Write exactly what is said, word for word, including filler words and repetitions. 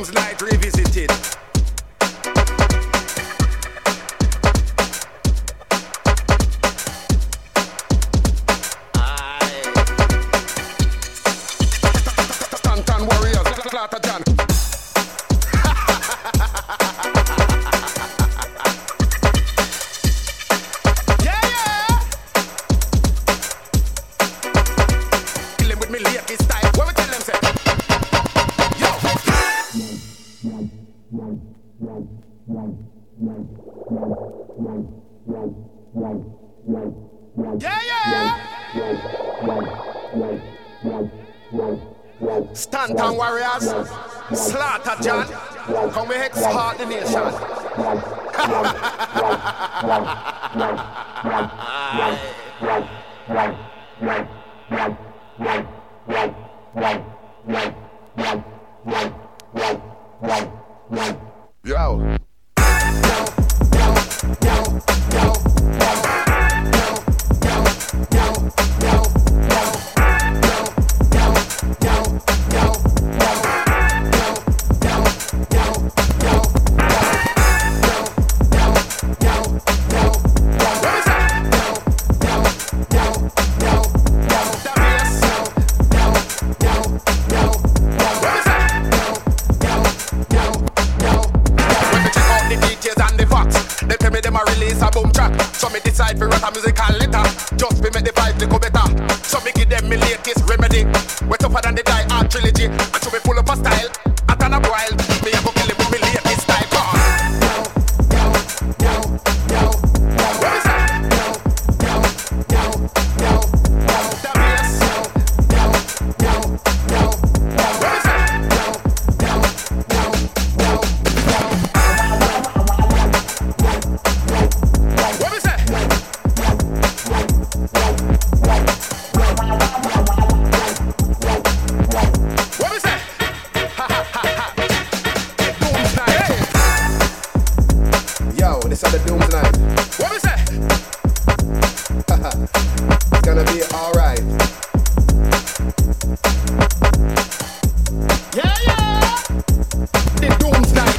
Dooms Night Revisited. Stanton Warriors, Slaughter John. Yeah, yeah. Kill him with me late style. What we tell them say? Yeah, yeah. Stanton Warriors, Slaughter John. Come we heart the nation. Yo. For what a musical litter, just be make the vibe to go better. So me give them me latest remedy. We're tougher than the Die Hard trilogy. And so me full up a style, at an up wild. Me a go kill him with me latest style. What is that? What is that? This are the Dooms Night. What is that? It's gonna be alright. Yeah, yeah. The Dooms Night.